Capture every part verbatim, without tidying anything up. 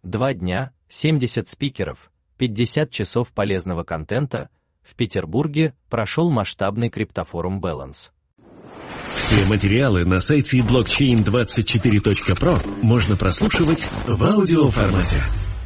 Два дня, семьдесят спикеров, пятьдесят часов полезного контента. В Петербурге прошел масштабный криптофорум Balance. Все материалы на сайте блокчейн двадцать четыре точка про можно прослушивать в аудиоформате.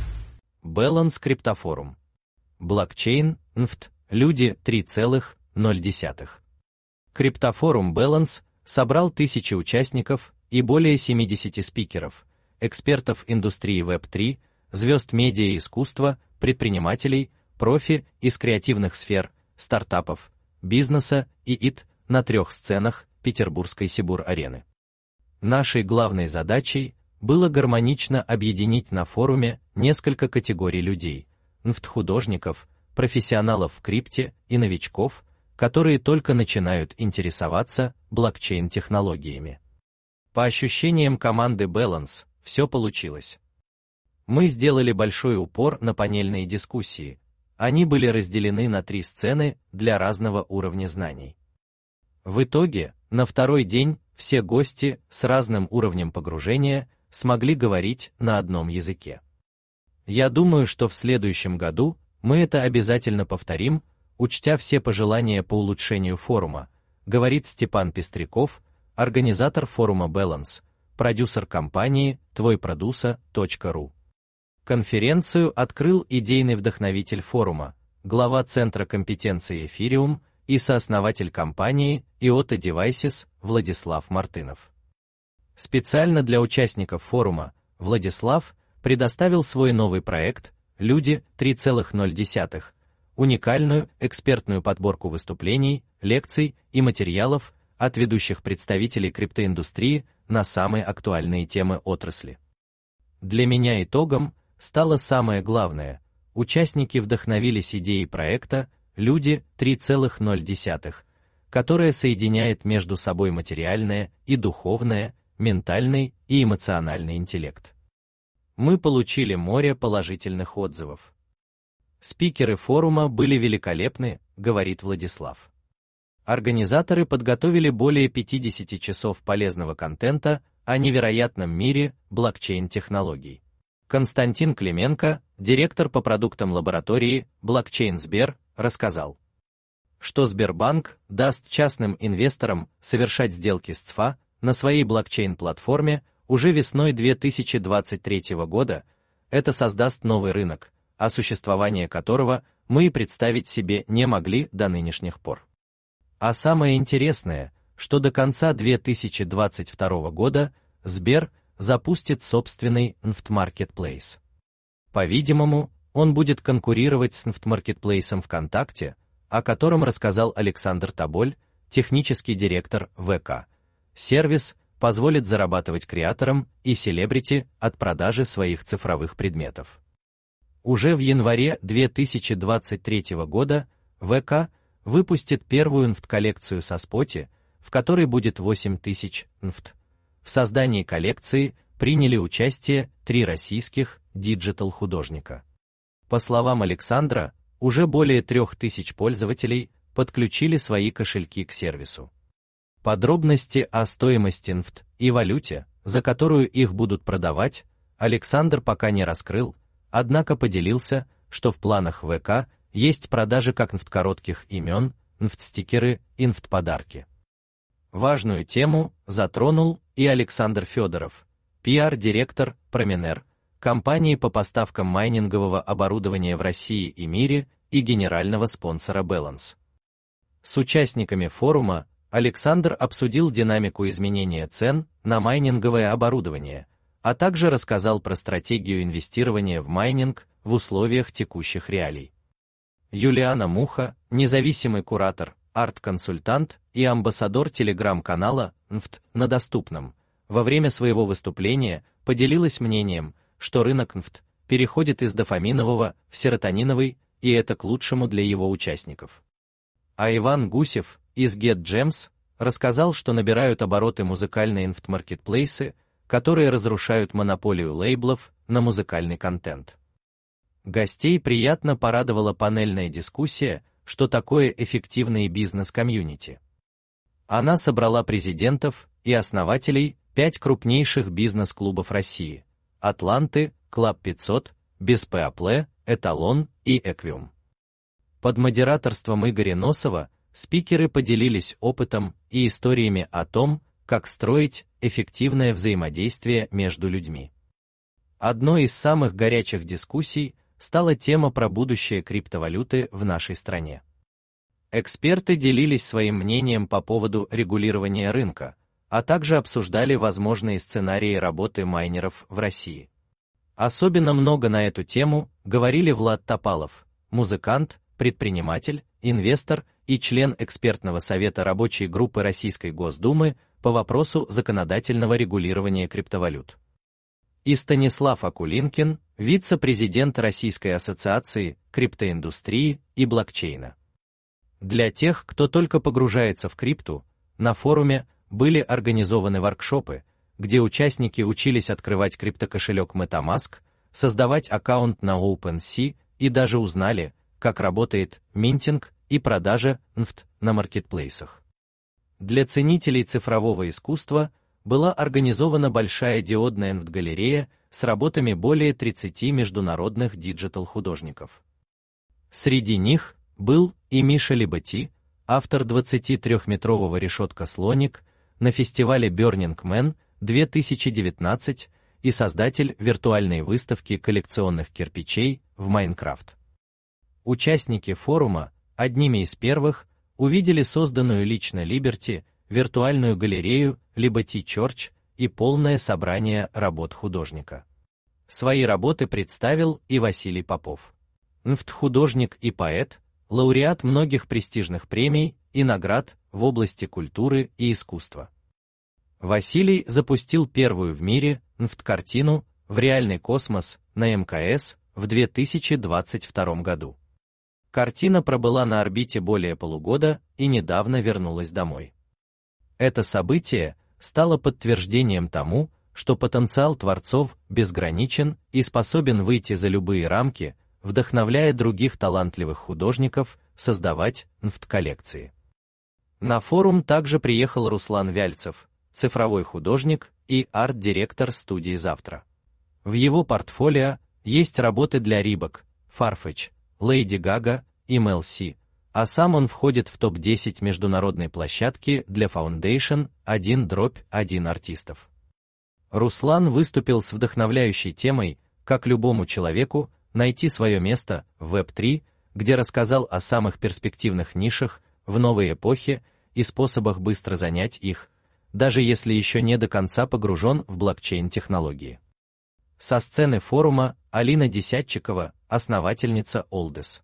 Balance криптофорум. Блокчейн, эн эф ти, люди три целых ноль десятых. Криптофорум Balance собрал тысячи участников и более семидесяти спикеров, экспертов индустрии веб три, звезд медиа и искусства, предпринимателей, профи из креативных сфер, стартапов, бизнеса и ай ти на трех сценах Петербургской Сибур-арены. Нашей главной задачей было гармонично объединить на форуме несколько категорий людей: эн эф ти-художников, профессионалов в крипте и новичков, которые только начинают интересоваться блокчейн-технологиями. По ощущениям команды Balance, все получилось. Мы сделали большой упор на панельные дискуссии. Они были разделены на три сцены для разного уровня знаний. В итоге, на второй день все гости с разным уровнем погружения смогли говорить на одном языке. Я думаю, что в следующем году мы это обязательно повторим, учтя все пожелания по улучшению форума, говорит Степан Пестряков, организатор форума Balance, продюсер компании твой продуса точка ру. Конференцию открыл идейный вдохновитель форума, глава Центра компетенции Ethereum и сооснователь компании ай о ти Devices Владислав Мартынов. Специально для участников форума Владислав предоставил свой новый проект «Люди три целых ноль десятых», уникальную экспертную подборку выступлений, лекций и материалов от ведущих представителей криптоиндустрии на самые актуальные темы отрасли. Для меня итогом стало самое главное: участники вдохновились идеей проекта «Люди три целых ноль десятых», которая соединяет между собой материальное и духовное, ментальный и эмоциональный интеллект. Мы получили море положительных отзывов. Спикеры форума были великолепны, говорит Владислав. Организаторы подготовили более пятидесяти часов полезного контента о невероятном мире блокчейн-технологий. Константин Клименко, директор по продуктам лаборатории Blockchain Сбер, рассказал, что Сбербанк даст частным инвесторам совершать сделки с ЦФА на своей блокчейн-платформе уже весной две тысячи двадцать третьего года. Это создаст новый рынок, о существовании которого мы и представить себе не могли до нынешних пор. А самое интересное, что до конца две тысячи двадцать второго года Сбер запустит собственный эн эф ти-маркетплейс. По-видимому, он будет конкурировать с эн эф ти-маркетплейсом ВКонтакте, о котором рассказал Александр Тоболь, технический директор ВК. Сервис позволит зарабатывать креаторам и селебрити от продажи своих цифровых предметов. Уже в январе две тысячи двадцать третьего года ВК выпустит первую эн эф ти-коллекцию со Споти, в которой будет восемь тысяч эн эф ти. В создании коллекции приняли участие три российских диджитал-художника. По словам Александра, уже более трех тысяч пользователей подключили свои кошельки к сервису. Подробности о стоимости эн эф ти и валюте, за которую их будут продавать, Александр пока не раскрыл, однако поделился, что в планах ВК есть продажи как эн эф ти-коротких имен, эн эф ти-стикеры и эн эф ти-подарки. Важную тему затронул и Александр Федоров, пиар-директор Проминер, компании по поставкам майнингового оборудования в России и мире и генерального спонсора Balance. С участниками форума Александр обсудил динамику изменения цен на майнинговое оборудование, а также рассказал про стратегию инвестирования в майнинг в условиях текущих реалий. Юлиана Муха, независимый куратор, арт-консультант и амбассадор телеграм-канала эн эф ти на доступном, во время своего выступления поделилась мнением, что рынок эн эф ти переходит из дофаминового в серотониновый, и это к лучшему для его участников. А Иван Гусев из GetGems рассказал, что набирают обороты музыкальные эн эф ти-маркетплейсы, которые разрушают монополию лейблов на музыкальный контент. Гостей приятно порадовала панельная дискуссия, что такое эффективные бизнес-комьюнити. Она собрала президентов и основателей пять крупнейших бизнес-клубов России: Атланты, Club пятьсот, Беспеапле, Эталон и Эквиум. Под модераторством Игоря Носова спикеры поделились опытом и историями о том, как строить эффективное взаимодействие между людьми. Одной из самых горячих дискуссий стала тема про будущее криптовалюты в нашей стране. Эксперты делились своим мнением по поводу регулирования рынка, а также обсуждали возможные сценарии работы майнеров в России. Особенно много на эту тему говорили Влад Топалов, музыкант, предприниматель, инвестор и член экспертного совета рабочей группы Российской Госдумы по вопросу законодательного регулирования криптовалют. И Станислав Акулинкин, вице-президент Российской ассоциации криптоиндустрии и блокчейна. Для тех, кто только погружается в крипту, на форуме были организованы воркшопы, где участники учились открывать криптокошелек MetaMask, создавать аккаунт на OpenSea и даже узнали, как работает минтинг и продажа эн эф ти на маркетплейсах. Для ценителей цифрового искусства была организована большая диодная эн эф ти-галерея с работами более тридцати международных диджитал-художников. Среди них был и Миша Либати, автор двадцатитрёхметрового решетка-слоник на фестивале Burning Man две тысячи девятнадцать и создатель виртуальной выставки коллекционных кирпичей в Майнкрафт. Участники форума одними из первых увидели созданную лично Liberty виртуальную галерею Liberty Church и полное собрание работ художника. Свои работы представил и Василий Попов. эн эф ти-художник и поэт, лауреат многих престижных премий и наград в области культуры и искусства. Василий запустил первую в мире эн эф ти-картину в реальный космос на эм ка эс в две тысячи двадцать втором году. Картина пробыла на орбите более полугода и недавно вернулась домой. Это событие стало подтверждением тому, что потенциал творцов безграничен и способен выйти за любые рамки, вдохновляя других талантливых художников создавать эн эф ти-коллекции. На форум также приехал Руслан Вяльцев, цифровой художник и арт-директор студии «Завтра». В его портфолио есть работы для Reebok, Farfetch, Lady Gaga и эм эл си, а сам он входит в топ десять международной площадки для Foundation один один артистов. Руслан выступил с вдохновляющей темой «Как любому человеку найти свое место в веб три», где рассказал о самых перспективных нишах в новой эпохе и способах быстро занять их, даже если еще не до конца погружен в блокчейн-технологии. Со сцены форума Алина Десятчикова, основательница Oldes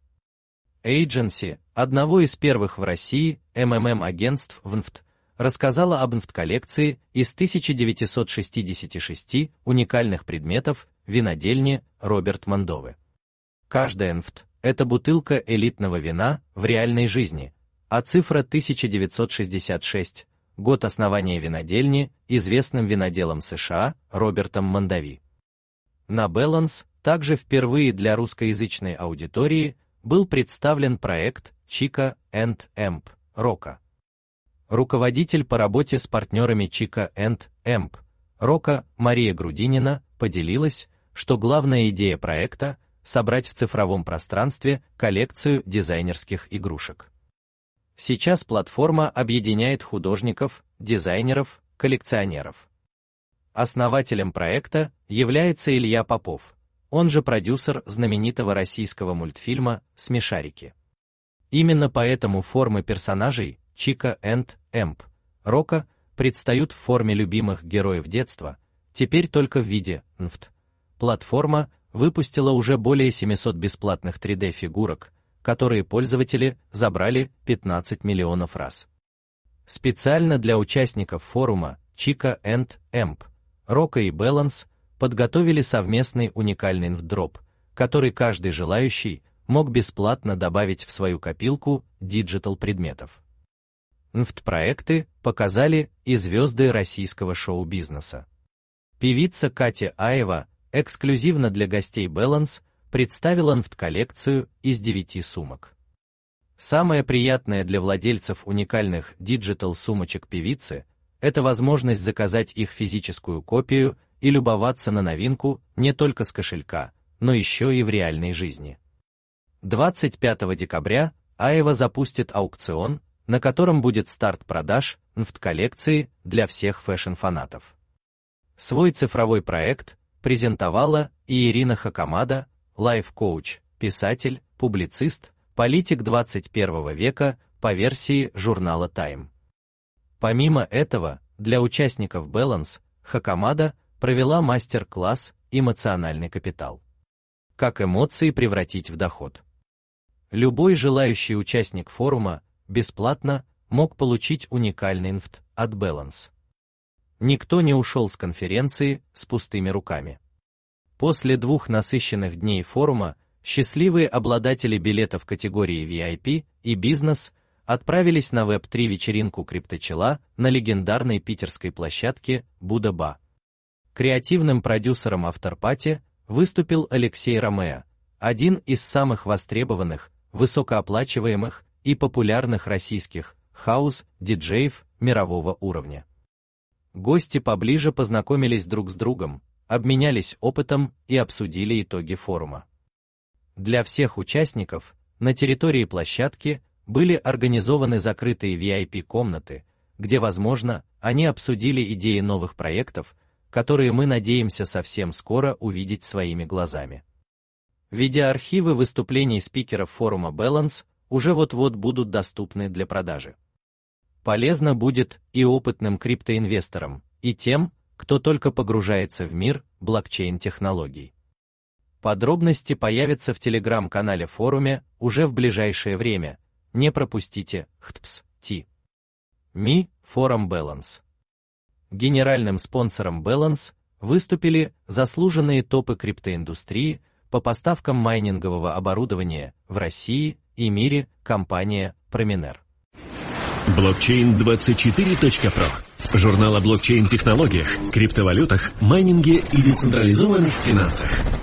Agency, одного из первых в России эм эм эм-агентств в эн эф ти, рассказала об эн эф ти-коллекции из тысяча девятьсот шестидесяти шести уникальных предметов винодельни Роберт Мандовы. Каждая эн эф ти – это бутылка элитного вина в реальной жизни, а цифра тысяча девятьсот шестьдесят шесть – год основания винодельни известным виноделом США Робертом Мандави. На Balance также впервые для русскоязычной аудитории был представлен проект Chica энд Amp Рока. Руководитель по работе с партнерами Chica энд Amp Рока Мария Грудинина поделилась, что главная идея проекта – собрать в цифровом пространстве коллекцию дизайнерских игрушек. Сейчас платформа объединяет художников, дизайнеров, коллекционеров. Основателем проекта является Илья Попов, он же продюсер знаменитого российского мультфильма «Смешарики». Именно поэтому формы персонажей Chica энд Amp Рока предстают в форме любимых героев детства, теперь только в виде эн эф ти. Платформа выпустила уже более семисот бесплатных три дэ-фигурок, которые пользователи забрали пятнадцать миллионов раз. Специально для участников форума Chica энд Amp Рока и Balance подготовили совместный уникальный эн эф ти-дроп, который каждый желающий мог бесплатно добавить в свою копилку диджитал-предметов. эн эф ти-проекты показали и звезды российского шоу-бизнеса. Певица Катя Аева эксклюзивно для гостей Balance представила эн эф ти-коллекцию из девяти сумок. Самое приятное для владельцев уникальных диджитал-сумочек певицы – это возможность заказать их физическую копию и любоваться на новинку не только с кошелька, но еще и в реальной жизни. двадцать пятого декабря Аева запустит аукцион, на котором будет старт продаж эн эф ти-коллекции для всех фэшн-фанатов. Свой цифровой проект презентовала и Ирина Хакамада, лайф-коуч, писатель, публицист, политик двадцать первого века по версии журнала Time. Помимо этого, для участников Balance Хакамада провела мастер-класс «Эмоциональный капитал». Как эмоции превратить в доход. Любой желающий участник форума бесплатно мог получить уникальный эн эф ти от Balance. Никто не ушел с конференции с пустыми руками. После двух насыщенных дней форума счастливые обладатели билетов категории ви ай пи и бизнес отправились на веб три вечеринку крипточела на легендарной питерской площадке Будда-Ба. Креативным продюсером авторпати выступил Алексей Ромео, один из самых востребованных, высокооплачиваемых и популярных российских хаус-диджеев мирового уровня. Гости поближе познакомились друг с другом, обменялись опытом и обсудили итоги форума. Для всех участников на территории площадки были организованы закрытые ви ай пи-комнаты, где, возможно, они обсудили идеи новых проектов, которые мы надеемся совсем скоро увидеть своими глазами. Видеоархивы выступлений спикеров форума Balance уже вот-вот будут доступны для продажи. Полезно будет и опытным криптоинвесторам, и тем, кто только погружается в мир блокчейн-технологий. Подробности появятся в телеграм-канале форуме уже в ближайшее время. Не пропустите. эйч ти пи эс точка ми Forum Balance. Генеральным спонсором Balance выступили заслуженные топы криптоиндустрии по поставкам майнингового оборудования в России и мире компания Проминер. блокчейн двадцать четыре точка про. Журнал о блокчейн-технологиях, криптовалютах, майнинге и децентрализованных финансах.